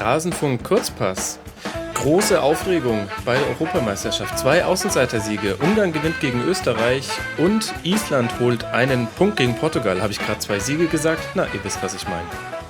Rasenfunk Kurzpass. Große Aufregung bei der Europameisterschaft. 2 Außenseitersiege. Ungarn gewinnt gegen Österreich und Island holt einen Punkt gegen Portugal. Habe ich gerade 2 Siege gesagt? Na, ihr wisst, was ich meine.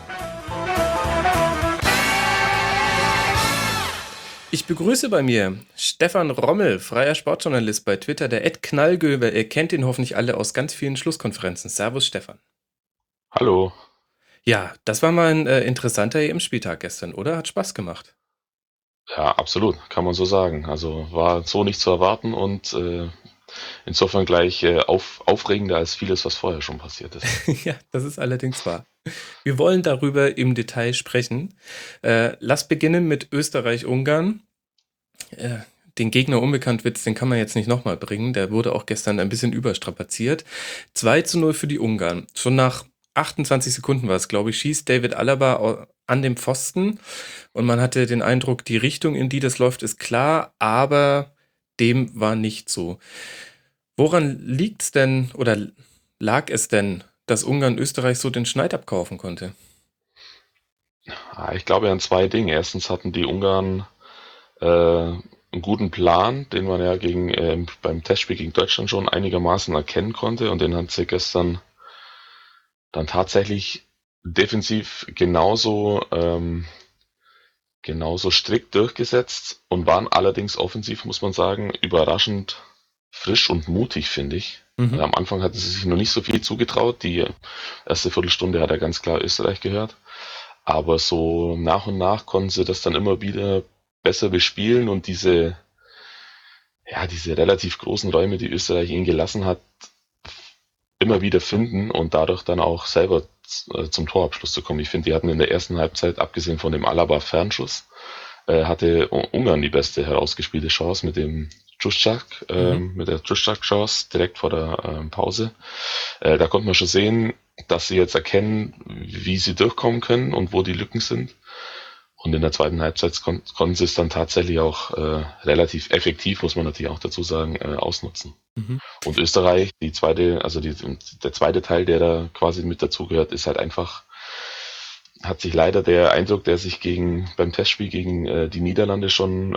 Ich begrüße bei mir Stefan Rommel, freier Sportjournalist bei Twitter, der @knallgöwe. Ihr kennt ihn hoffentlich alle aus ganz vielen Schlusskonferenzen. Servus, Stefan. Hallo. Ja, das war mal ein interessanter EM-Spieltag gestern, oder? Hat Spaß gemacht. Ja, absolut, kann man so sagen. Also war so nicht zu erwarten und insofern gleich aufregender als vieles, was vorher schon passiert ist. Ja, das ist allerdings wahr. Wir wollen darüber im Detail sprechen. Lass beginnen mit Österreich-Ungarn. Äh, Den Gegner Unbekannt-Witz, den kann man jetzt nicht nochmal bringen. Der wurde auch gestern ein bisschen überstrapaziert. 2:0 für die Ungarn. Schon nach 28 Sekunden war es, glaube ich, schießt David Alaba an dem Pfosten. Und man hatte den Eindruck, die Richtung, in die das läuft, ist klar, aber dem war nicht so. Woran liegt's denn oder lag es denn, dass Ungarn Österreich so den Schneid abkaufen konnte? Ich glaube an zwei Dinge. Erstens hatten die Ungarn einen guten Plan, den man ja beim Testspiel gegen Deutschland schon einigermaßen erkennen konnte, und den hat sie gestern dann tatsächlich defensiv genauso strikt durchgesetzt und waren allerdings offensiv, muss man sagen, überraschend frisch und mutig, finde ich. Mhm. Am Anfang hatten sie sich noch nicht so viel zugetraut. Die erste Viertelstunde hat er ganz klar Österreich gehört. Aber so nach und nach konnten sie das dann immer wieder besser bespielen und diese relativ großen Räume, die Österreich ihnen gelassen hat, immer wieder finden und dadurch dann auch selber zum Torabschluss zu kommen. Ich finde, die hatten in der ersten Halbzeit, abgesehen von dem Alaba-Fernschuss, hatte Ungarn die beste herausgespielte Chance Mhm. mit der Tschustschak-Chance direkt vor der Pause. Da konnte man schon sehen, dass sie jetzt erkennen, wie sie durchkommen können und wo die Lücken sind. Und in der zweiten Halbzeit konnten sie es dann tatsächlich auch relativ effektiv, muss man natürlich auch dazu sagen, ausnutzen. Mhm. Und Österreich, der zweite Teil, der da quasi mit dazugehört, ist halt einfach, hat sich leider der Eindruck, der sich beim Testspiel gegen die Niederlande schon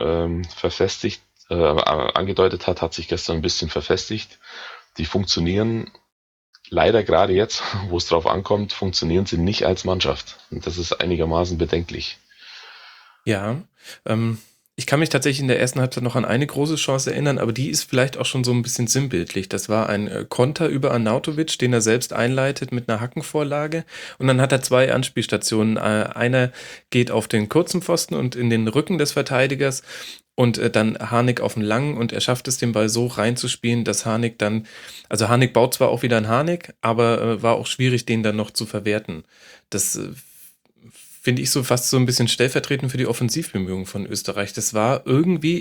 angedeutet hat sich gestern ein bisschen verfestigt. Die funktionieren leider gerade jetzt, wo es drauf ankommt, funktionieren sie nicht als Mannschaft. Und das ist einigermaßen bedenklich. Ja, ähm, ich kann mich tatsächlich in der ersten Halbzeit noch an eine große Chance erinnern, aber die ist vielleicht auch schon so ein bisschen sinnbildlich. Das war ein Konter über Arnautovic, den er selbst einleitet mit einer Hackenvorlage. Und dann hat er 2 Anspielstationen. Einer geht auf den kurzen Pfosten und in den Rücken des Verteidigers und dann Harnik auf den langen, und er schafft es, den Ball so reinzuspielen, dass Harnik dann, also Harnik baut zwar auch wieder einen Harnik, aber war auch schwierig, den dann noch zu verwerten. Das finde ich so fast so ein bisschen stellvertretend für die Offensivbemühungen von Österreich. Das war irgendwie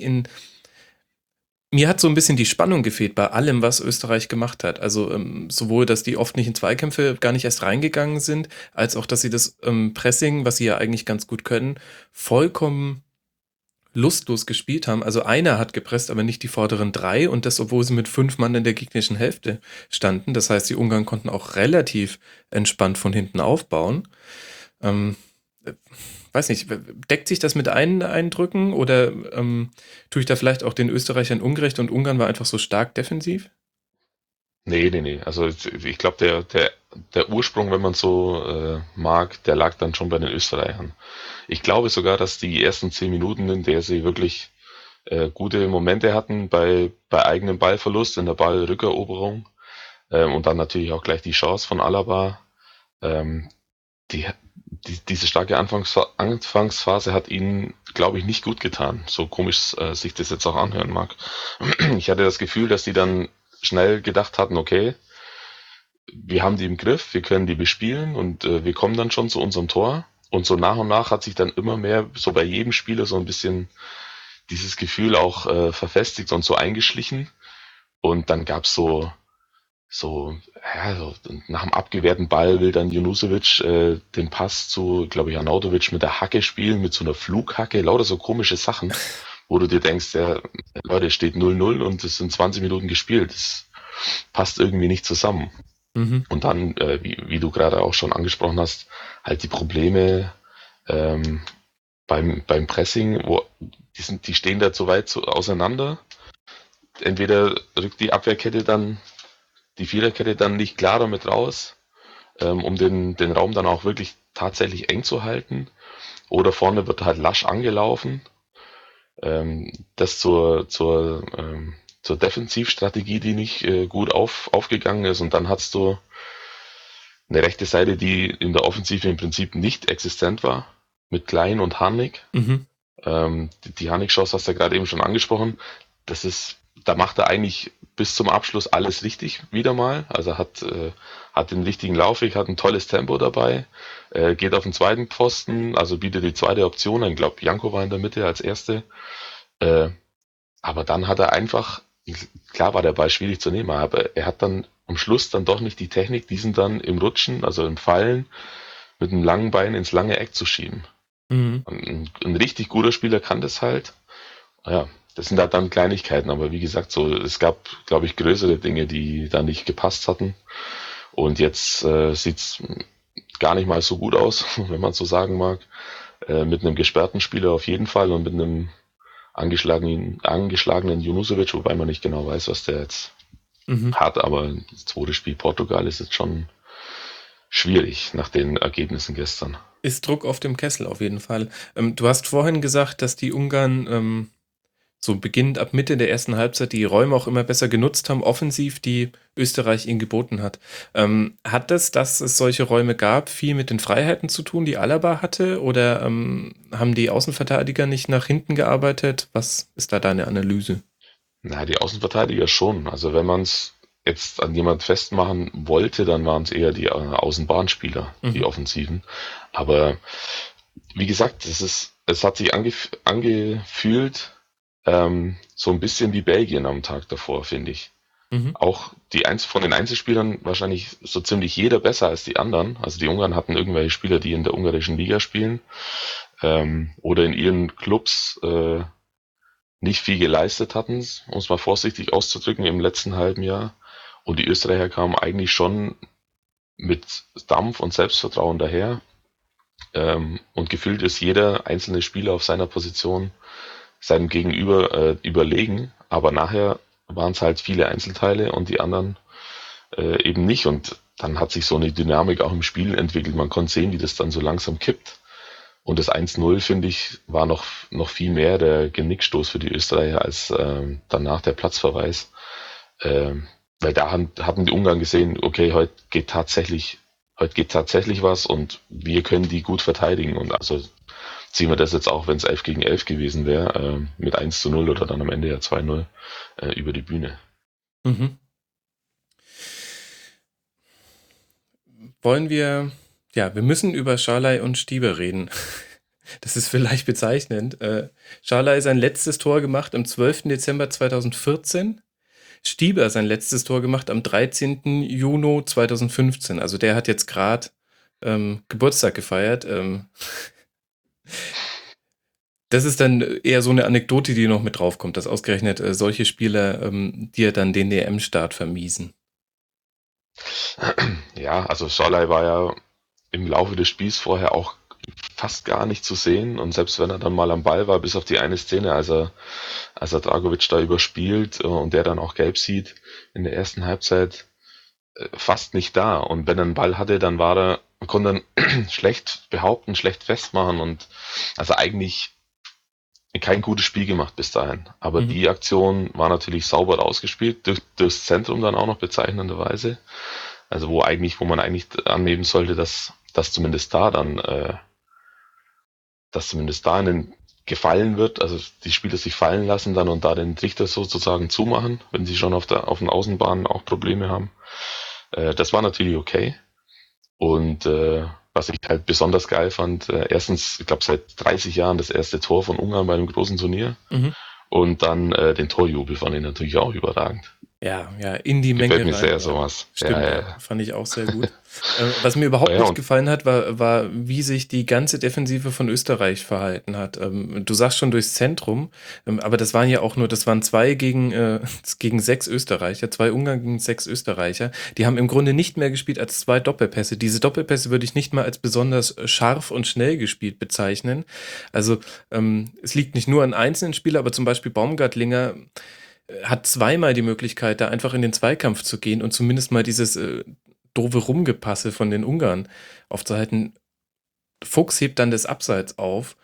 mir hat so ein bisschen die Spannung gefehlt bei allem, was Österreich gemacht hat. Also sowohl, dass die oft nicht in Zweikämpfe gar nicht erst reingegangen sind, als auch, dass sie das Pressing, was sie ja eigentlich ganz gut können, vollkommen lustlos gespielt haben. Also einer hat gepresst, aber nicht die vorderen 3, und das, obwohl sie mit 5 Mann in der gegnerischen Hälfte standen. Das heißt, die Ungarn konnten auch relativ entspannt von hinten aufbauen. Ähm, Weiß nicht, deckt sich das mit einen Eindrücken, oder tue ich da vielleicht auch den Österreichern ungerecht und Ungarn war einfach so stark defensiv? Nee, nee, nee. Also ich glaube, der Ursprung, wenn man so mag, der lag dann schon bei den Österreichern. Ich glaube sogar, dass die ersten 10 Minuten, in der sie wirklich gute Momente hatten bei eigenem Ballverlust in der Ballrückeroberung, und dann natürlich auch gleich die Chance von Alaba, ähm, diese starke Anfangsphase hat ihnen, glaube ich, nicht gut getan. So komisch sich das jetzt auch anhören mag. Ich hatte das Gefühl, dass die dann schnell gedacht hatten, okay, wir haben die im Griff, wir können die bespielen und wir kommen dann schon zu unserem Tor. Und so nach und nach hat sich dann immer mehr, so bei jedem Spieler, so ein bisschen dieses Gefühl auch verfestigt und so eingeschlichen. Und dann gab's so nach dem abgewehrten Ball will dann Junusovic den Pass zu, glaube ich, Arnautovic mit der Hacke spielen, mit so einer Flughacke, lauter so komische Sachen, wo du dir denkst, ja, Leute, es steht 0:0 und es sind 20 Minuten gespielt. Das passt irgendwie nicht zusammen. Mhm. Und dann, wie du gerade auch schon angesprochen hast, halt die Probleme, ähm, beim Pressing, die stehen da zu weit auseinander. Entweder rückt die Abwehrkette dann, die Viererkette dann nicht klar damit raus, um den Raum dann auch wirklich tatsächlich eng zu halten. Oder vorne wird halt lasch angelaufen. Das zur Defensivstrategie, die nicht gut aufgegangen ist. Und dann hast du eine rechte Seite, die in der Offensive im Prinzip nicht existent war, mit Klein und Harnik. Mhm. Die Harnik-Chance hast du ja gerade eben schon angesprochen. Da macht er eigentlich bis zum Abschluss alles richtig wieder mal. Also hat den richtigen Laufweg, hat ein tolles Tempo dabei, geht auf den zweiten Pfosten, also bietet die zweite Option an. Ich glaube, Janko war in der Mitte als erste. Äh, aber dann hat er einfach, klar war der Ball schwierig zu nehmen, aber er hat dann am Schluss dann doch nicht die Technik, diesen dann im Rutschen, also im Fallen, mit einem langen Bein ins lange Eck zu schieben. Mhm. Ein richtig guter Spieler kann das halt. Ja, das sind halt dann Kleinigkeiten, aber wie gesagt, so, es gab, glaube ich, größere Dinge, die da nicht gepasst hatten. Und jetzt sieht's gar nicht mal so gut aus, wenn man so sagen mag. Mit einem gesperrten Spieler auf jeden Fall und mit einem angeschlagenen Junusovic, wobei man nicht genau weiß, was der jetzt Mhm. hat, aber das zweite Spiel Portugal ist jetzt schon schwierig nach den Ergebnissen gestern. Ist Druck auf dem Kessel auf jeden Fall. Du hast vorhin gesagt, dass die Ungarn so beginnend ab Mitte der ersten Halbzeit die Räume auch immer besser genutzt haben, offensiv, die Österreich ihnen geboten hat. Hat das, dass es solche Räume gab, viel mit den Freiheiten zu tun, die Alaba hatte? Oder haben die Außenverteidiger nicht nach hinten gearbeitet? Was ist da deine Analyse? Na, die Außenverteidiger schon. Also wenn man es jetzt an jemand festmachen wollte, dann waren es eher die Außenbahnspieler, die Mhm. Offensiven. Aber wie gesagt, es hat sich angefühlt, so ein bisschen wie Belgien am Tag davor, finde ich. Mhm. Auch von den Einzelspielern wahrscheinlich so ziemlich jeder besser als die anderen. Also die Ungarn hatten irgendwelche Spieler, die in der ungarischen Liga spielen, oder in ihren Clubs nicht viel geleistet hatten, um es mal vorsichtig auszudrücken, im letzten halben Jahr. Und die Österreicher kamen eigentlich schon mit Dampf und Selbstvertrauen daher. Und gefühlt ist jeder einzelne Spieler auf seiner Position seinem Gegenüber überlegen. Aber nachher waren es halt viele Einzelteile und die anderen eben nicht. Und dann hat sich so eine Dynamik auch im Spiel entwickelt. Man konnte sehen, wie das dann so langsam kippt. Und das 1:0, finde ich, war noch viel mehr der Genickstoß für die Österreicher als danach der Platzverweis. Weil da hatten die Ungarn gesehen, okay, heute geht tatsächlich was und wir können die gut verteidigen. Und also ziehen wir das jetzt auch, wenn es 11 gegen 11 gewesen wäre, mit 1:0 oder dann am Ende ja 2:0 über die Bühne. Mhm. Wollen wir, ja, wir müssen über Schalai und Stieber reden. Das ist vielleicht bezeichnend. Schalai sein letztes Tor gemacht am 12. Dezember 2014. Stieber sein letztes Tor gemacht am 13. Juni 2015. Also der hat jetzt gerade Geburtstag gefeiert. Das ist dann eher so eine Anekdote, die noch mit draufkommt, dass ausgerechnet solche Spieler dir dann den DM-Start vermiesen. Ja, also Scholai war ja im Laufe des Spiels vorher auch fast gar nicht zu sehen und selbst wenn er dann mal am Ball war, bis auf die eine Szene, als er Dragovic da überspielt und der dann auch gelb sieht in der ersten Halbzeit, fast nicht da. Und wenn er einen Ball hatte, dann konnte er schlecht behaupten, schlecht festmachen und also eigentlich kein gutes Spiel gemacht bis dahin. Aber Mhm. die Aktion war natürlich sauber rausgespielt, durchs Zentrum dann auch noch bezeichnenderweise. Also wo man eigentlich annehmen sollte, dass zumindest da einen gefallen wird, also die Spieler sich fallen lassen dann und da den Trichter sozusagen zumachen, wenn sie schon auf den Außenbahnen auch Probleme haben. Das war natürlich okay. Und was ich halt besonders geil fand, erstens, ich glaube seit 30 Jahren das erste Tor von Ungarn bei einem großen Turnier Mhm. und dann den Torjubel fand ich natürlich auch überragend. Ja, ja, in die Gefällt Menge mir sehr, reinrennen. sowas. Ja, Stimmt, ja, ja, ja. fand ich auch sehr gut. Was mir überhaupt Ja, nicht und gefallen hat, war, wie sich die ganze Defensive von Österreich verhalten hat. Du sagst schon durchs Zentrum, aber das waren zwei gegen 6 Österreicher, 2 Ungarn gegen 6 Österreicher. Die haben im Grunde nicht mehr gespielt als 2 Doppelpässe. Diese Doppelpässe würde ich nicht mal als besonders scharf und schnell gespielt bezeichnen. Also es liegt nicht nur an einzelnen Spielern, aber zum Beispiel Baumgartlinger hat zweimal die Möglichkeit, da einfach in den Zweikampf zu gehen und zumindest mal dieses doofe Rumgepasse von den Ungarn aufzuhalten. Fuchs hebt dann das Abseits auf.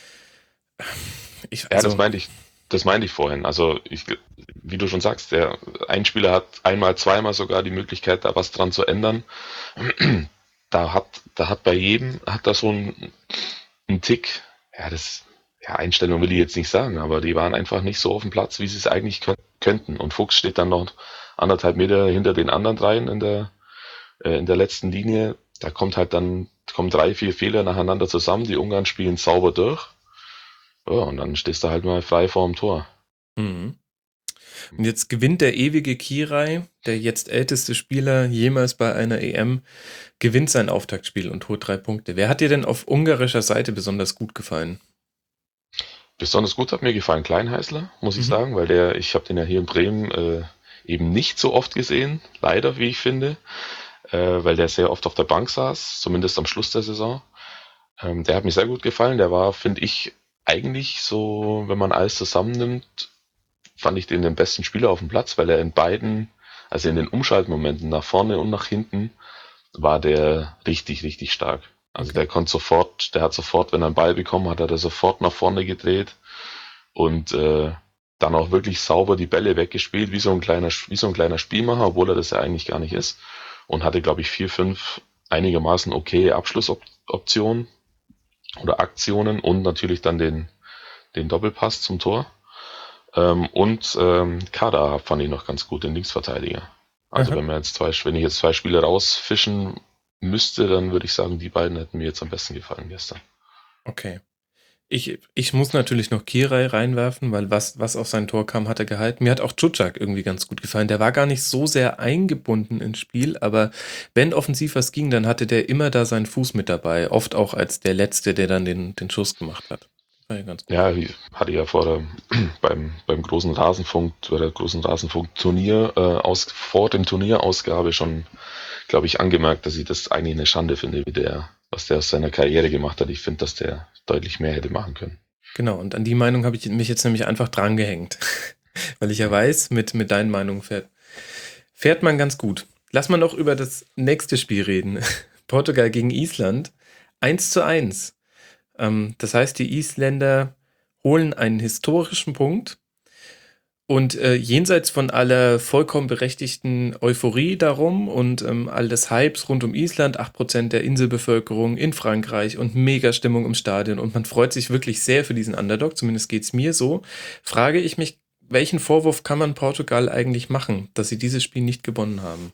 ja, Also, das meinte ich vorhin. Also wie du schon sagst, ein Spieler hat einmal, zweimal sogar die Möglichkeit, da was dran zu ändern. Da hat bei jedem, hat da so ein Tick, ja, Einstellung will ich jetzt nicht sagen, aber die waren einfach nicht so auf dem Platz, wie sie es eigentlich könnten. Und Fuchs steht dann noch 1,5 Meter hinter den anderen dreien in der letzten Linie. Da kommen 3, 4 Fehler nacheinander zusammen. Die Ungarn spielen sauber durch. Ja, und dann stehst du halt mal frei vorm Tor. mhm. Und jetzt gewinnt der ewige Kirai, der jetzt älteste Spieler jemals bei einer EM, gewinnt sein Auftaktspiel und holt 3 Punkte. Wer hat dir denn auf ungarischer Seite besonders gut gefallen? Besonders gut hat mir gefallen Kleinheißler, muss ich Mhm. sagen, weil ich habe den ja hier in Bremen eben nicht so oft gesehen, leider, wie ich finde, weil der sehr oft auf der Bank saß, zumindest am Schluss der Saison. Der hat mir sehr gut gefallen. Der war, finde ich, eigentlich so, wenn man alles zusammennimmt, fand ich den besten Spieler auf dem Platz, weil er in beiden, also in den Umschaltmomenten nach vorne und nach hinten, war der richtig, richtig stark. Also Okay. der hat sofort, wenn er einen Ball bekommen hat, hat er sofort nach vorne gedreht und dann auch wirklich sauber die Bälle weggespielt, wie so ein kleiner Spielmacher, obwohl er das ja eigentlich gar nicht ist. Und hatte, glaube ich, 4, 5 einigermaßen okay Abschlussoptionen oder Aktionen und natürlich dann den Doppelpass zum Tor. Kader fand ich noch ganz gut, den Linksverteidiger. Also Aha. wenn ich jetzt 2 Spiele rausfischen müsste, dann würde ich sagen, die beiden hätten mir jetzt am besten gefallen gestern. Okay. Ich muss natürlich noch Kirai reinwerfen, weil was auf sein Tor kam, hat er gehalten. Mir hat auch Czuczak irgendwie ganz gut gefallen. Der war gar nicht so sehr eingebunden ins Spiel, aber wenn offensiv was ging, dann hatte der immer da seinen Fuß mit dabei. Oft auch als der Letzte, der dann den Schuss gemacht hat. War ja ganz gut. Ja, hatte ja beim großen Rasenfunk, bei der großen Rasenfunk-Turnier, vor dem Turnierausgabe schon, glaube ich, angemerkt, dass ich das eigentlich eine Schande finde, was der aus seiner Karriere gemacht hat. Ich finde, dass der deutlich mehr hätte machen können. Genau, und an die Meinung habe ich mich jetzt nämlich einfach drangehängt. Weil ich ja weiß, mit deinen Meinungen fährt man ganz gut. Lass mal noch über das nächste Spiel reden. Portugal gegen Island. 1:1. Das heißt, die Isländer holen einen historischen Punkt und jenseits von aller vollkommen berechtigten Euphorie darum und all des Hypes rund um Island, 8% der Inselbevölkerung in Frankreich und Mega-Stimmung im Stadion und man freut sich wirklich sehr für diesen Underdog, zumindest geht es mir so, frage ich mich, welchen Vorwurf kann man Portugal eigentlich machen, dass sie dieses Spiel nicht gewonnen haben?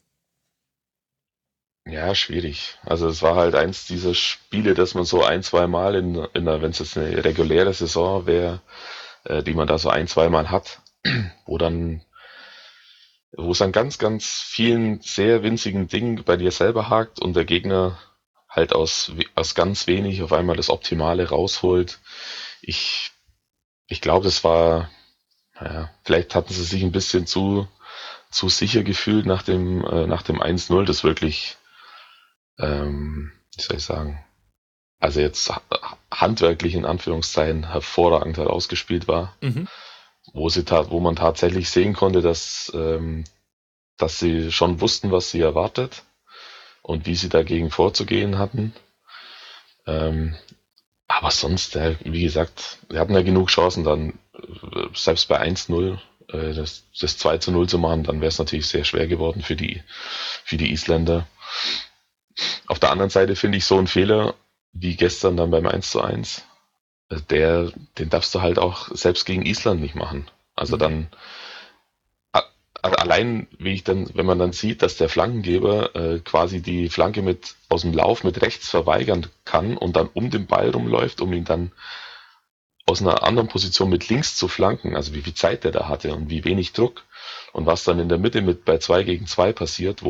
Ja, schwierig. Also es war halt eins dieser Spiele, dass man so 1, 2 Mal wenn es jetzt eine reguläre Saison wäre, die man da so 1, 2 Mal hat, wo dann, wo es an ganz, ganz vielen sehr winzigen Dingen bei dir selber hakt und der Gegner halt aus ganz wenig auf einmal das Optimale rausholt. Ich, ich glaube, naja, vielleicht hatten sie sich ein bisschen zu sicher gefühlt nach dem 1:0, das wirklich, wie soll ich sagen, also jetzt handwerklich in Anführungszeichen hervorragend herausgespielt war, Mhm. wo man tatsächlich sehen konnte, dass sie schon wussten, was sie erwartet und wie sie dagegen vorzugehen hatten. Ähm, aber sonst, wie gesagt, wir hatten ja genug Chancen dann, selbst bei 1:0 das 2:0 zu machen, dann wäre es natürlich sehr schwer geworden für die Isländer. Auf der anderen Seite finde ich so einen Fehler wie gestern dann beim 1:1, den darfst du halt auch selbst gegen Island nicht machen. Also Mhm. dann allein, wenn man dann sieht, dass der Flankengeber quasi die Flanke aus dem Lauf mit rechts verweigern kann und dann um den Ball rumläuft, um ihn dann aus einer anderen Position mit links zu flanken, also wie viel Zeit der da hatte und wie wenig Druck und was dann in der Mitte mit bei 2 gegen 2 passiert,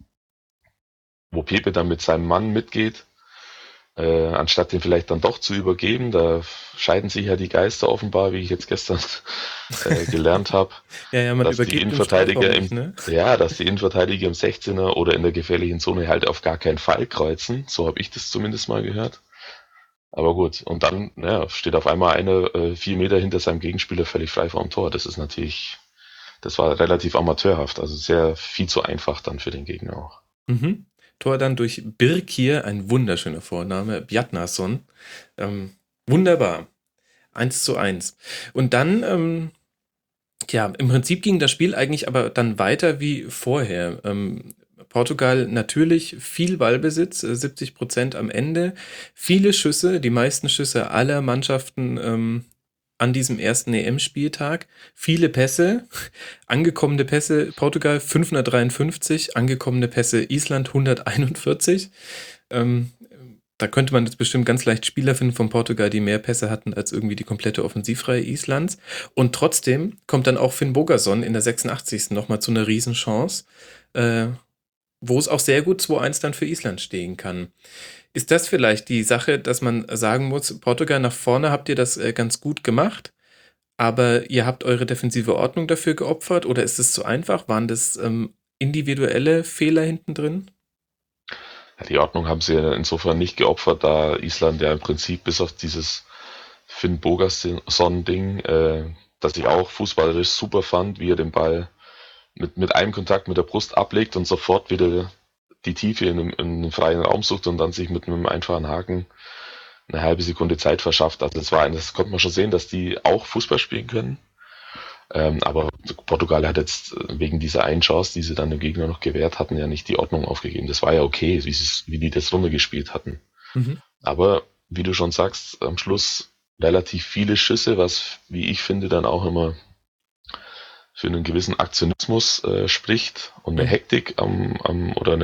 wo Pepe dann mit seinem Mann mitgeht, anstatt den vielleicht dann doch zu übergeben. Da scheiden sich ja die Geister offenbar, wie ich jetzt gestern gelernt habe, Ja, ja, man dass die übergibt im Strafraum Innenverteidiger nicht, ne? dass die Innenverteidiger im 16er oder in der gefährlichen Zone halt auf gar keinen Fall kreuzen. So habe ich das zumindest mal gehört. Aber gut, und dann steht auf einmal einer 4 Meter hinter seinem Gegenspieler völlig frei vor dem Tor. Das war relativ amateurhaft, also sehr viel zu einfach dann für den Gegner auch. Mhm. Tor dann durch Birkir, ein wunderschöner Vorname, Bjarnason. Wunderbar. 1:1. Und dann, im Prinzip ging das Spiel eigentlich aber dann weiter wie vorher. Portugal natürlich viel Ballbesitz, 70% am Ende, viele Schüsse, die meisten Schüsse aller Mannschaften an diesem ersten EM-Spieltag, viele Pässe, angekommene Pässe Portugal 553, angekommene Pässe Island 141. Da könnte man jetzt bestimmt ganz leicht Spieler finden von Portugal, die mehr Pässe hatten als irgendwie die komplette Offensivreihe Islands. Und trotzdem kommt dann auch Finn Bogason in der 86. nochmal zu einer Riesenchance, wo es auch sehr gut 2:1 dann für Island stehen kann. Ist das vielleicht die Sache, dass man sagen muss, Portugal nach vorne habt ihr das ganz gut gemacht, aber ihr habt eure defensive Ordnung dafür geopfert oder ist es zu einfach? Waren das individuelle Fehler hinten drin? Ja, die Ordnung haben sie ja insofern nicht geopfert, da Island ja im Prinzip bis auf dieses Finn Bogason-Ding, das ich auch fußballerisch super fand, wie er den Ball mit einem Kontakt mit der Brust ablegt und sofort wieder die Tiefe in einem freien Raum sucht und dann sich mit einem einfachen Haken eine halbe Sekunde Zeit verschafft. Also das konnte man schon sehen, dass die auch Fußball spielen können. Aber Portugal hat jetzt wegen dieser einen Chance, die sie dann dem Gegner noch gewährt hatten, ja nicht die Ordnung aufgegeben. Das war ja okay, wie die das runtergespielt hatten. Mhm. Aber wie du schon sagst, am Schluss relativ viele Schüsse, was, wie ich finde, dann auch immer für einen gewissen Aktionismus spricht und eine Mhm. Hektik oder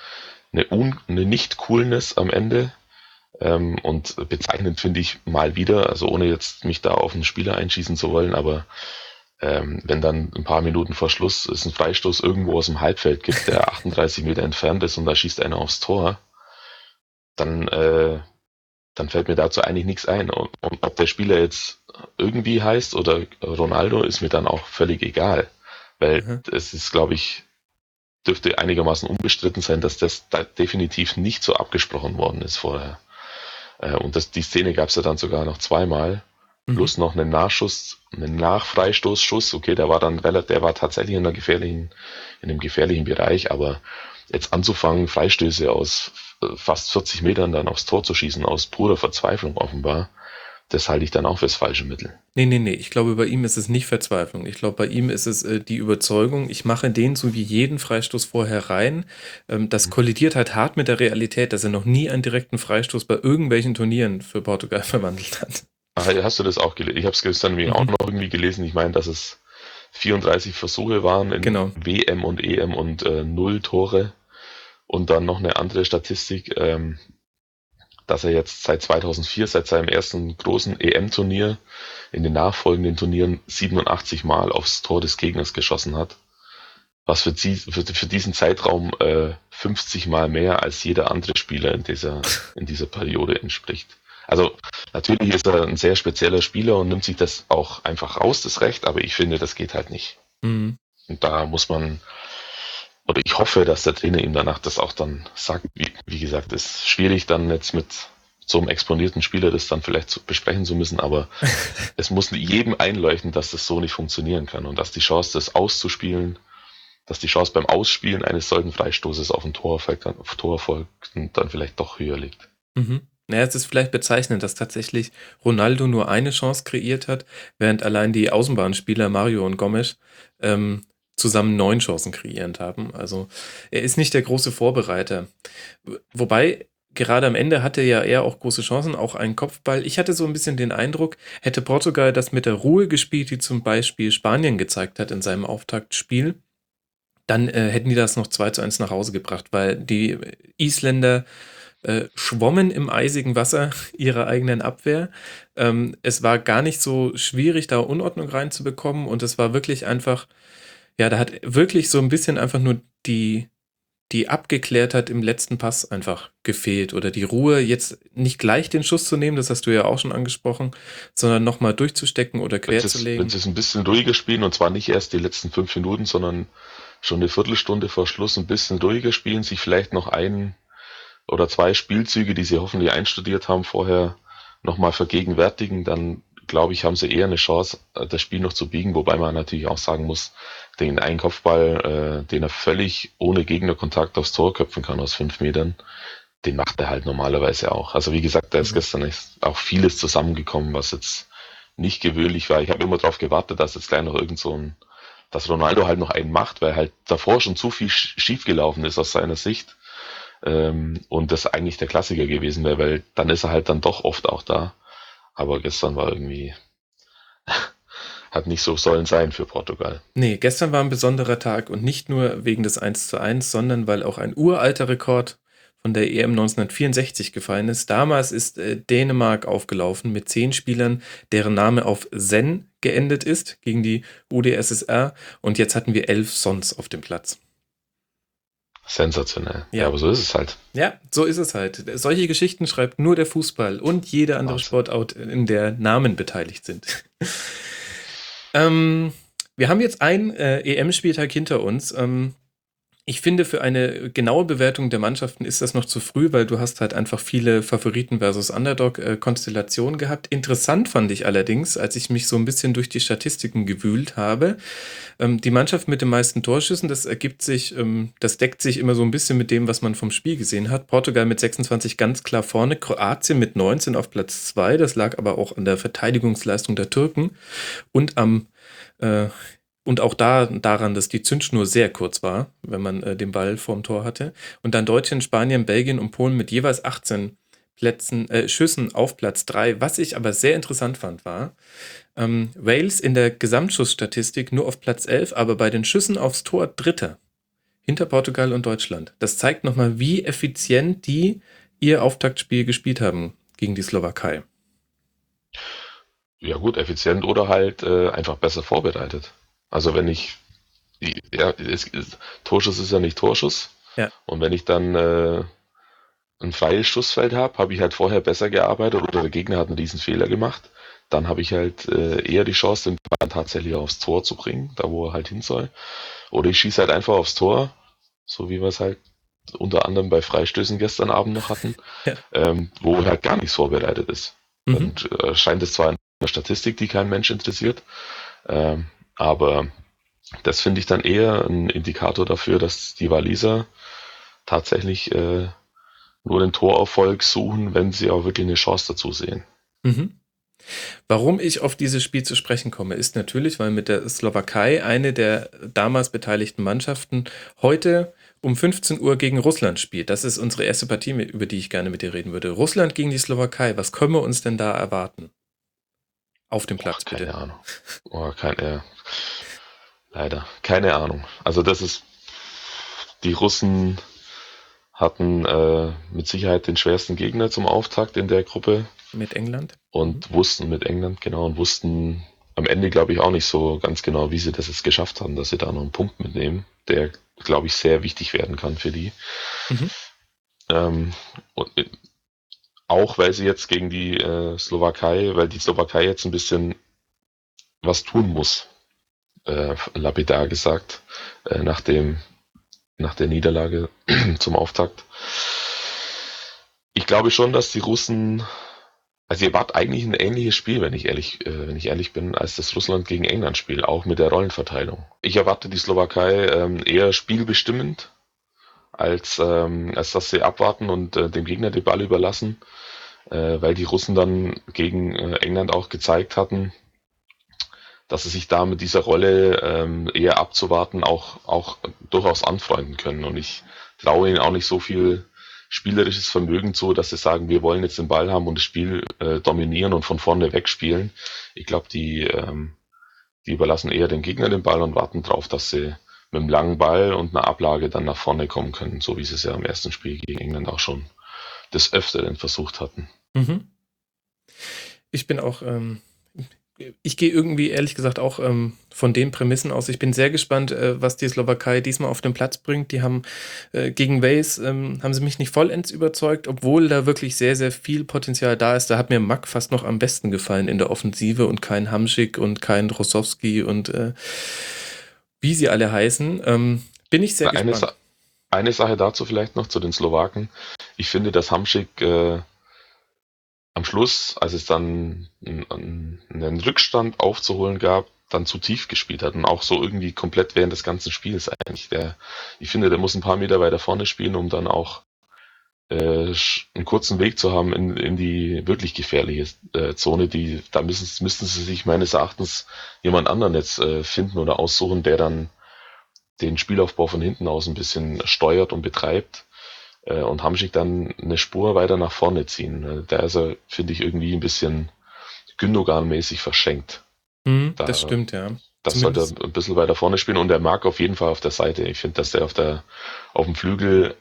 eine Nicht-Coolness am Ende. Und bezeichnend finde ich mal wieder, also ohne jetzt mich da auf einen Spieler einschießen zu wollen, aber wenn dann ein paar Minuten vor Schluss es einen Freistoß irgendwo aus dem Halbfeld gibt, der 38 Meter entfernt ist und da schießt einer aufs Tor, dann, dann fällt mir dazu eigentlich nichts ein. Und ob der Spieler jetzt irgendwie heißt oder Ronaldo, ist mir dann auch völlig egal. Weil Aha. es ist, glaube ich, dürfte einigermaßen unbestritten sein, dass das da definitiv nicht so abgesprochen worden ist vorher. Und die Szene gab es ja dann sogar noch zweimal. Mhm. Plus noch einen Nachfreistoßschuss. Okay, der war tatsächlich in einem gefährlichen Bereich, aber jetzt anzufangen, Freistöße aus fast 40 Metern dann aufs Tor zu schießen, aus purer Verzweiflung offenbar, das halte ich dann auch fürs falsche Mittel. Nee, nee, nee. Ich glaube, bei ihm ist es nicht Verzweiflung. Ich glaube, bei ihm ist es die Überzeugung, ich mache den so wie jeden Freistoß vorher rein. Das kollidiert halt hart mit der Realität, dass er noch nie einen direkten Freistoß bei irgendwelchen Turnieren für Portugal verwandelt hat. Hast du das auch gelesen? Ich habe es gestern nämlich auch Mhm. noch irgendwie gelesen. Ich meine, dass es 34 Versuche waren in Genau. WM und EM und 0 Tore. Und dann noch eine andere Statistik, dass er jetzt seit 2004, seit seinem ersten großen EM-Turnier, in den nachfolgenden Turnieren 87 Mal aufs Tor des Gegners geschossen hat. Was für diesen Zeitraum 50 Mal mehr als jeder andere Spieler in dieser Periode entspricht. Also natürlich ist er ein sehr spezieller Spieler und nimmt sich das auch einfach raus, das Recht, aber ich finde, das geht halt nicht. Mhm. Und da muss man, oder ich hoffe, dass der Trainer ihm danach das auch dann sagt. Wie gesagt, ist schwierig dann jetzt mit so einem exponierten Spieler das dann vielleicht besprechen zu müssen, aber es muss jedem einleuchten, dass das so nicht funktionieren kann und dass die Chance, das auszuspielen, dass die Chance beim Ausspielen eines solchen Freistoßes auf ein Torerfolg dann vielleicht doch höher liegt. Mhm. Naja, es ist vielleicht bezeichnend, dass tatsächlich Ronaldo nur eine Chance kreiert hat, während allein die Außenbahnspieler Mario und Gomes zusammen 9 Chancen kreierend haben. Also er ist nicht der große Vorbereiter. Wobei, gerade am Ende hatte ja er auch große Chancen, auch einen Kopfball. Ich hatte so ein bisschen den Eindruck, hätte Portugal das mit der Ruhe gespielt, die zum Beispiel Spanien gezeigt hat in seinem Auftaktspiel, dann hätten die das noch 2:1 nach Hause gebracht, weil die Isländer schwommen im eisigen Wasser ihrer eigenen Abwehr. Es war gar nicht so schwierig, da Unordnung reinzubekommen und es war wirklich einfach, ja, da hat wirklich so ein bisschen einfach nur die Abgeklärtheit im letzten Pass einfach gefehlt oder die Ruhe, jetzt nicht gleich den Schuss zu nehmen, das hast du ja auch schon angesprochen, sondern nochmal durchzustecken oder Wenn querzulegen. sie es ein bisschen ruhiger spielen, und zwar nicht erst die letzten 5 Minuten, sondern schon eine Viertelstunde vor Schluss ein bisschen ruhiger spielen, sich vielleicht noch ein oder zwei Spielzüge, die sie hoffentlich einstudiert haben, vorher nochmal vergegenwärtigen, dann glaube ich, haben sie eher eine Chance, das Spiel noch zu biegen, wobei man natürlich auch sagen muss, den einen Kopfball, den er völlig ohne Gegnerkontakt aufs Tor köpfen kann aus 5 Metern, den macht er halt normalerweise auch. Also wie gesagt, da ist Mhm. gestern auch vieles zusammengekommen, was jetzt nicht gewöhnlich war. Ich habe immer darauf gewartet, dass jetzt gleich noch dass Ronaldo halt noch einen macht, weil halt davor schon zu viel schief gelaufen ist aus seiner Sicht. Und das eigentlich der Klassiker gewesen wäre, weil dann ist er halt dann doch oft auch da. Aber gestern war irgendwie, hat nicht so sollen sein für Portugal. Nee, gestern war ein besonderer Tag und nicht nur wegen des 1:1, sondern weil auch ein uralter Rekord von der EM 1964 gefallen ist. Damals ist Dänemark aufgelaufen mit 10 Spielern, deren Name auf Sen geendet ist, gegen die UdSSR. Und jetzt hatten wir 11 Sons auf dem Platz. Sensationell. Ja, Ja, aber so ist es halt. ja, so ist es halt. Solche Geschichten schreibt nur der Fußball und jede andere Wahnsinn. Sportart, in der Namen beteiligt sind. Ähm, wir haben jetzt einen EM-Spieltag hinter uns. Ich finde, für eine genaue Bewertung der Mannschaften ist das noch zu früh, weil du hast halt einfach viele Favoriten versus Underdog-Konstellationen gehabt. Interessant fand ich allerdings, als ich mich so ein bisschen durch die Statistiken gewühlt habe. Die Mannschaft mit den meisten Torschüssen, das deckt sich immer so ein bisschen mit dem, was man vom Spiel gesehen hat. Portugal mit 26 ganz klar vorne, Kroatien mit 19 auf Platz 2. Das lag aber auch an der Verteidigungsleistung der Türken und äh, und auch daran, dass die Zündschnur sehr kurz war, wenn man den Ball vorm Tor hatte. Und dann Deutschland, Spanien, Belgien und Polen mit jeweils 18 Schüssen auf Platz 3. Was ich aber sehr interessant fand, war, Wales in der Gesamtschussstatistik nur auf Platz 11, aber bei den Schüssen aufs Tor Dritter. Hinter Portugal und Deutschland. Das zeigt nochmal, wie effizient die ihr Auftaktspiel gespielt haben gegen die Slowakei. Ja gut, effizient oder halt einfach besser vorbereitet. Also wenn ich, ja, Torschuss ist ja nicht Torschuss. Ja. Und wenn ich dann ein freies Schussfeld habe ich halt vorher besser gearbeitet oder der Gegner hat einen riesen Fehler gemacht, dann habe ich halt eher die Chance, den Ball tatsächlich aufs Tor zu bringen, da wo er halt hin soll. Oder ich schieße halt einfach aufs Tor, so wie wir es halt unter anderem bei Freistößen gestern Abend noch hatten, Ja. wo halt gar nichts vorbereitet ist. Mhm. Dann scheint es zwar in der Statistik, die kein Mensch interessiert, aber das finde ich dann eher ein Indikator dafür, dass die Waliser tatsächlich nur den Torerfolg suchen, wenn sie auch wirklich eine Chance dazu sehen. Mhm. Warum ich auf dieses Spiel zu sprechen komme, ist natürlich, weil mit der Slowakei eine der damals beteiligten Mannschaften heute um 15 Uhr gegen Russland spielt. Das ist unsere erste Partie, über die ich gerne mit dir reden würde. Russland gegen die Slowakei, was können wir uns denn da erwarten? Auf dem Oh, Platz, bitte. keine Ahnung. Leider. Keine Ahnung. Also das ist, die Russen hatten mit Sicherheit den schwersten Gegner zum Auftakt in der Gruppe Mit England. Mhm. und wussten mit England, genau, und wussten am Ende, glaube ich, auch nicht so ganz genau, wie sie das jetzt geschafft haben, dass sie da noch einen Punkt mitnehmen, der, glaube ich, sehr wichtig werden kann für die. Mhm. Ähm, und auch weil sie jetzt gegen die Slowakei, weil die Slowakei jetzt ein bisschen was tun muss, lapidar gesagt, nach nach der Niederlage zum Auftakt. Ich glaube schon, dass die Russen, also ihr erwartet eigentlich ein ähnliches Spiel, wenn ich ehrlich bin, als das Russland gegen England Spiel, auch mit der Rollenverteilung. Ich erwarte die Slowakei eher spielbestimmend, als dass sie abwarten und dem Gegner den Ball überlassen, weil die Russen dann gegen England auch gezeigt hatten, dass sie sich da mit dieser Rolle eher abzuwarten auch durchaus anfreunden können. Und ich traue ihnen auch nicht so viel spielerisches Vermögen zu, dass sie sagen, wir wollen jetzt den Ball haben und das Spiel dominieren und von vorne wegspielen. Ich glaube, die überlassen eher den Gegner den Ball und warten darauf, dass sie mit einem langen Ball und einer Ablage dann nach vorne kommen können, so wie sie es ja im ersten Spiel gegen England auch schon des Öfteren versucht hatten. Mhm. Ich bin auch, ich gehe irgendwie ehrlich gesagt auch von den Prämissen aus. Ich bin sehr gespannt, was die Slowakei diesmal auf den Platz bringt. Die haben gegen Wales haben sie mich nicht vollends überzeugt, obwohl da wirklich sehr, sehr viel Potenzial da ist. Da hat mir Mack fast noch am besten gefallen in der Offensive und kein Hamšík und kein Rosowski und wie sie alle heißen. Bin ich sehr Eine, gespannt. Sa eine Sache dazu vielleicht noch zu den Slowaken. Ich finde, dass Hamšík am Schluss, als es dann einen Rückstand aufzuholen gab, dann zu tief gespielt hat und auch so irgendwie komplett während des ganzen Spiels eigentlich. Ich finde, der muss ein paar Meter weiter vorne spielen, um dann auch einen kurzen Weg zu haben in die wirklich gefährliche Zone. Da müssten sie sich meines Erachtens jemand anderen jetzt finden oder aussuchen, der dann den Spielaufbau von hinten aus ein bisschen steuert und betreibt und Hamšík dann eine Spur weiter nach vorne ziehen. Da ist er, finde ich, irgendwie ein bisschen Gündogan-mäßig verschenkt. Das Da, stimmt, ja. das sollte Zumindest. er ein bisschen weiter vorne spielen und er mag auf jeden Fall auf der Seite. Ich finde, dass er auf dem Flügel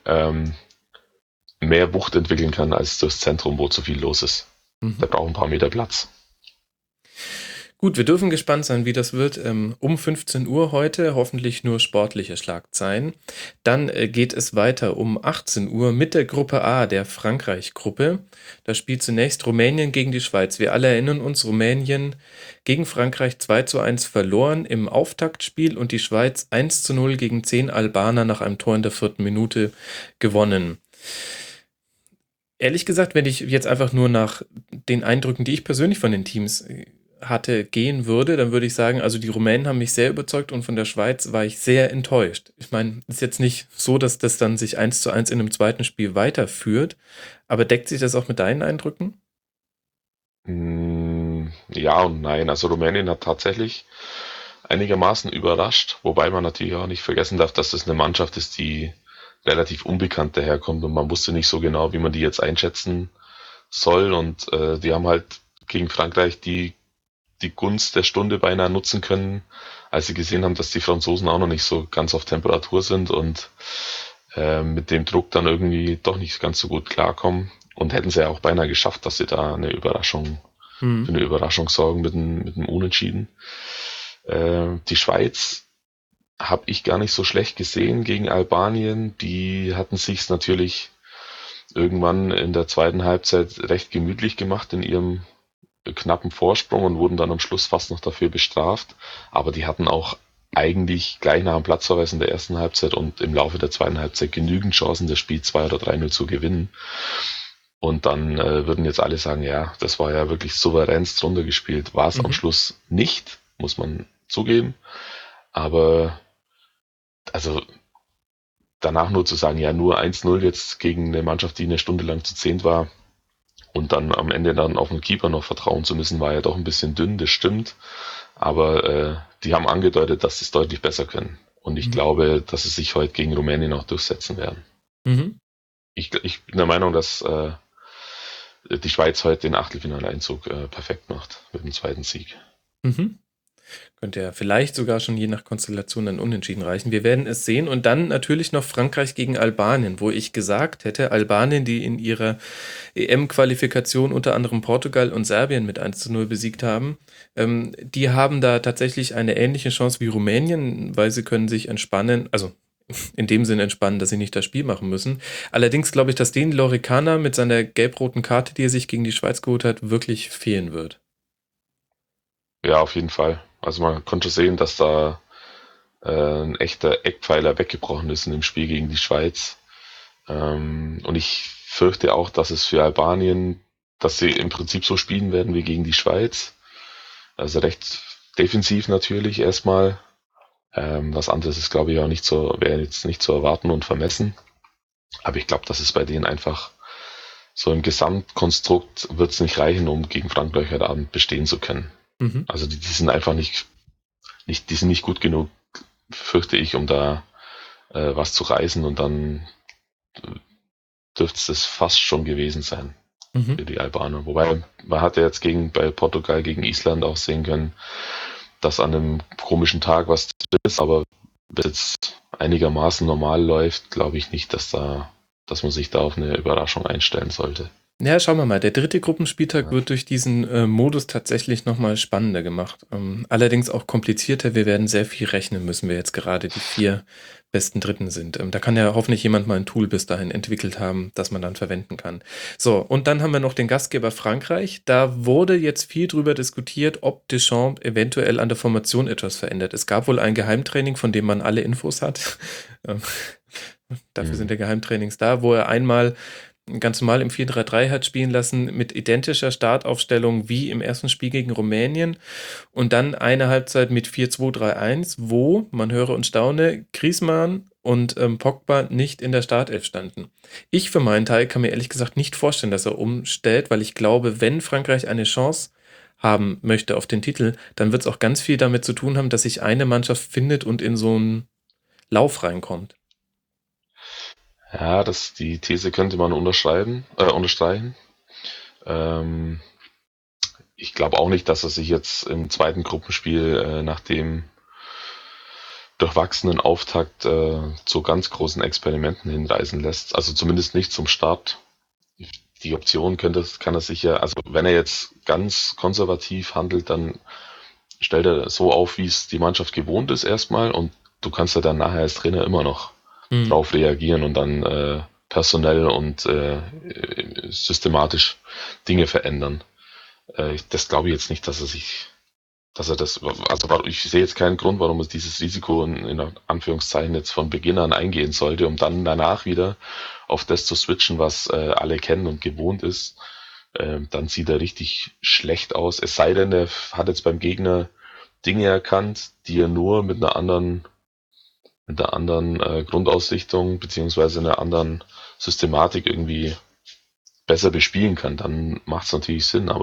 mehr Wucht entwickeln kann als durchs Zentrum, wo zu viel los ist. Mhm. Der braucht ein paar Meter Platz. Gut, wir dürfen gespannt sein, wie das wird. Um 15 Uhr heute, hoffentlich nur sportliche Schlagzeilen. Dann geht es weiter um 18 Uhr mit der Gruppe A, der Frankreich-Gruppe. Da spielt zunächst Rumänien gegen die Schweiz. Wir alle erinnern uns, Rumänien gegen Frankreich 2:1 verloren im Auftaktspiel und die Schweiz 1:0 gegen 10 Albaner nach einem Tor in der 4. Minute gewonnen. Ehrlich gesagt, wenn ich jetzt einfach nur nach den Eindrücken, die ich persönlich von den Teams hatte, gehen würde, dann würde ich sagen, also die Rumänen haben mich sehr überzeugt und von der Schweiz war ich sehr enttäuscht. Ich meine, es ist jetzt nicht so, dass das dann sich 1:1 in einem zweiten Spiel weiterführt, aber deckt sich das auch mit deinen Eindrücken? Ja und nein. Also Rumänien hat tatsächlich einigermaßen überrascht, wobei man natürlich auch nicht vergessen darf, dass das eine Mannschaft ist, die relativ unbekannt daherkommt und man wusste nicht so genau, wie man die jetzt einschätzen soll und die haben halt gegen Frankreich die Gunst der Stunde beinahe nutzen können, als sie gesehen haben, dass die Franzosen auch noch nicht so ganz auf Temperatur sind und mit dem Druck dann irgendwie doch nicht ganz so gut klarkommen. Und hätten sie ja auch beinahe geschafft, dass sie da für Hm. eine Überraschung sorgen mit einem Unentschieden. Die Schweiz habe ich gar nicht so schlecht gesehen gegen Albanien. Die hatten sich's natürlich irgendwann in der zweiten Halbzeit recht gemütlich gemacht in ihrem knappen Vorsprung und wurden dann am Schluss fast noch dafür bestraft. Aber die hatten auch eigentlich gleich nach dem Platzverweis in der ersten Halbzeit und im Laufe der zweiten Halbzeit genügend Chancen, das Spiel 2 oder 3:0 zu gewinnen. Und dann würden jetzt alle sagen, ja, das war ja wirklich souveränst runtergespielt. War es am Mhm. Schluss nicht, muss man zugeben. Aber also danach nur zu sagen, ja, nur 1:0 jetzt gegen eine Mannschaft, die eine Stunde lang zu 10 war und dann am Ende dann auf den Keeper noch vertrauen zu müssen, war ja doch ein bisschen dünn, das stimmt. Aber die haben angedeutet, dass sie es deutlich besser können. Und ich Mhm. glaube, dass sie sich heute gegen Rumänien auch durchsetzen werden. Mhm. Ich bin der Meinung, dass die Schweiz heute den Achtelfinaleinzug perfekt macht mit dem zweiten Sieg. Mhm. Könnte ja vielleicht sogar schon je nach Konstellation dann unentschieden reichen. Wir werden es sehen. Und dann natürlich noch Frankreich gegen Albanien, wo ich gesagt hätte, Albanien, die in ihrer EM-Qualifikation unter anderem Portugal und Serbien mit 1:0 besiegt haben, die haben da tatsächlich eine ähnliche Chance wie Rumänien, weil sie können sich entspannen, also in dem Sinne entspannen, dass sie nicht das Spiel machen müssen. Allerdings glaube ich, dass den Loricana mit seiner gelb-roten Karte, die er sich gegen die Schweiz geholt hat, wirklich fehlen wird. Ja, auf jeden Fall. Also man konnte sehen, dass da ein echter Eckpfeiler weggebrochen ist in dem Spiel gegen die Schweiz. Und ich fürchte auch, dass es für Albanien, dass sie im Prinzip so spielen werden wie gegen die Schweiz. Also recht defensiv natürlich erstmal. Was anderes ist, glaube ich, auch nicht so, wäre jetzt nicht zu erwarten und vermessen. Aber ich glaube, dass es bei denen einfach so im Gesamtkonstrukt wird es nicht reichen, um gegen Frankreich heute Abend bestehen zu können. Mhm. Also die sind einfach die sind nicht gut genug, fürchte ich, um da was zu reißen und dann dürfte es das fast schon gewesen sein Mhm. für die Albaner. Wobei man hat ja jetzt bei Portugal gegen Island auch sehen können, dass an einem komischen Tag was drin ist, aber wenn es jetzt einigermaßen normal läuft, glaube ich nicht, dass dass man sich da auf eine Überraschung einstellen sollte. Ja, schauen wir mal. Der dritte Gruppenspieltag Ja. wird durch diesen Modus tatsächlich nochmal spannender gemacht. Allerdings auch komplizierter. Wir werden sehr viel rechnen müssen, wer jetzt gerade die 4 besten Dritten sind. Da kann ja hoffentlich jemand mal ein Tool bis dahin entwickelt haben, das man dann verwenden kann. So, und dann haben wir noch den Gastgeber Frankreich. Da wurde jetzt viel drüber diskutiert, ob Deschamps eventuell an der Formation etwas verändert. Es gab wohl ein Geheimtraining, von dem man alle Infos hat. Ähm, Dafür sind ja Geheimtrainings da, wo er einmal ganz normal im 4-3-3 hat spielen lassen mit identischer Startaufstellung wie im ersten Spiel gegen Rumänien und dann eine Halbzeit mit 4-2-3-1, wo, man höre und staune, Griezmann und Pogba nicht in der Startelf standen. Ich für meinen Teil kann mir ehrlich gesagt nicht vorstellen, dass er umstellt, weil ich glaube, wenn Frankreich eine Chance haben möchte auf den Titel, dann wird es auch ganz viel damit zu tun haben, dass sich eine Mannschaft findet und in so einen Lauf reinkommt. Ja, die These könnte man unterstreichen. Ähm, Ich glaube auch nicht, dass er sich jetzt im zweiten Gruppenspiel nach dem durchwachsenen Auftakt zu ganz großen Experimenten hinreißen lässt. Also zumindest nicht zum Start. Die Option kann er sich ja, also wenn er jetzt ganz konservativ handelt, dann stellt er so auf, wie es die Mannschaft gewohnt ist erstmal und du kannst ja dann nachher als Trainer immer noch Hm. drauf reagieren und dann personell und systematisch Dinge verändern. Das glaube ich jetzt nicht, dass er das, also ich sehe jetzt keinen Grund, warum es dieses Risiko in Anführungszeichen jetzt von Beginn an eingehen sollte, um dann danach wieder auf das zu switchen, was alle kennen und gewohnt ist. Dann sieht er richtig schlecht aus. Es sei denn, er hat jetzt beim Gegner Dinge erkannt, die er nur mit einer anderen Grundausrichtung beziehungsweise einer anderen Systematik irgendwie besser bespielen kann. Dann macht es natürlich Sinn, aber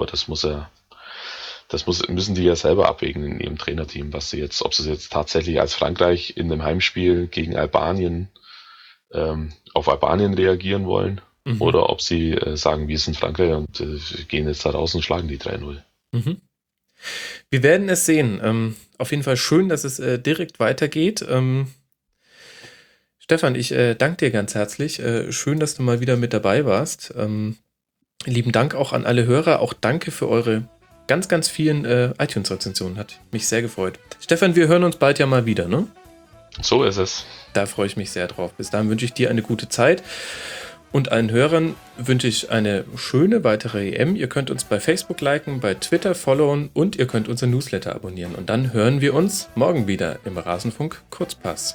müssen die ja selber abwägen in ihrem Trainerteam, ob sie jetzt tatsächlich als Frankreich in einem Heimspiel gegen Albanien auf Albanien reagieren wollen Mhm. oder ob sie sagen, wir sind Frankreich und gehen jetzt da raus und schlagen die 3-0. Mhm. Wir werden es sehen. Auf jeden Fall schön, dass es direkt weitergeht. Stefan, ich danke dir ganz herzlich. Schön, dass du mal wieder mit dabei warst. Lieben Dank auch an alle Hörer. Auch danke für eure ganz, ganz vielen iTunes-Rezensionen. Hat mich sehr gefreut. Stefan, wir hören uns bald ja mal wieder, ne? So ist es. Da freue ich mich sehr drauf. Bis dahin wünsche ich dir eine gute Zeit. Und allen Hörern wünsche ich eine schöne weitere EM. Ihr könnt uns bei Facebook liken, bei Twitter followen und ihr könnt unseren Newsletter abonnieren. Und dann hören wir uns morgen wieder im Rasenfunk Kurzpass.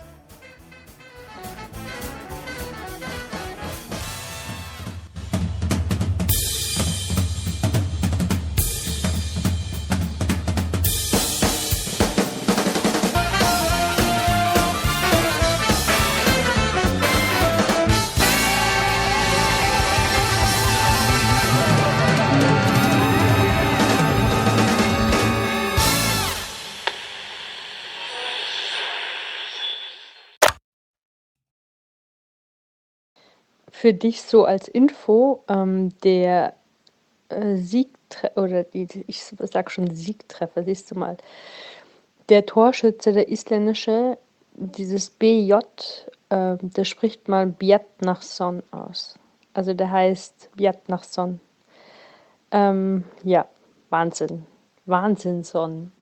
Für dich so als Info, der Siegtreffer, oder ich sag schon Siegtreffer, siehst du mal. Der Torschütze, der isländische, dieses BJ, der spricht mal Bjarnason aus. Also der heißt Bjarnason. Ja, Wahnsinn. Wahnsinnsson.